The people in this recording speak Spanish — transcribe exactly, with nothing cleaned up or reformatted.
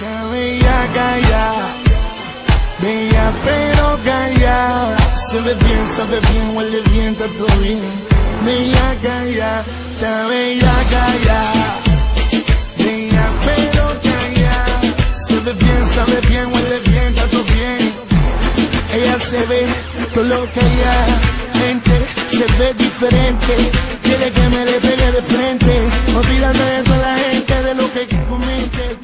Está bella, calla, bella pero calla. Se ve bien, sabe bien, huele bien, está todo bien. Bella, calla, está bella, calla, bella pero calla. Se ve bien, sabe bien, huele bien, está todo bien. Ella se ve todo lo que ella gente, se ve diferente. Quiere que me le pegue de frente, olvídame de toda la gente, de lo que comente.